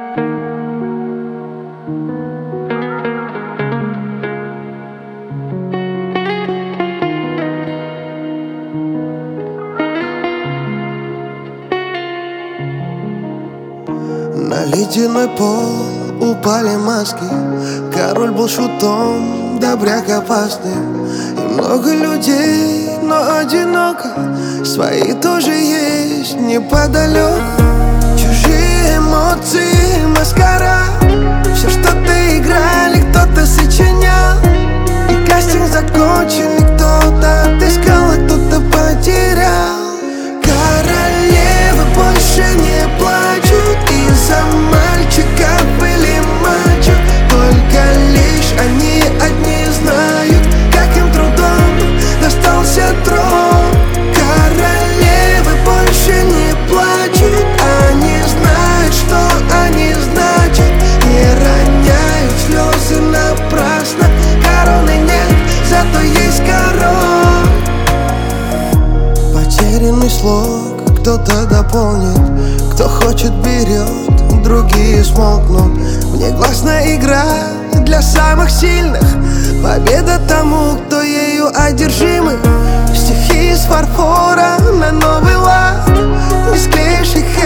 На ледяной пол упали маски. Король был шутом, добряк опасным. И много людей, но одиноко. Свои тоже есть неподалеку. Чужие эмоции, маскарад. Все что-то играли, кто-то сочинял. И кастинг закончен, и кто-то отыскал, а кто-то потерял. Королевы больше не плачут из-за мальчиков или мальчик. Только лишь они одни знают, каким трудом достался трон. Королевы больше не плачут, они знают, что они значат. Не роняют слезы напрасно. Короны нет, зато есть король. Потерянный слог кто-то дополнит, кто хочет берет, другие смолкнут. Внегласная игра для самых сильных, победа тому, кто ею одержимый. Стихи из фарфора на новый лад, не склеишь их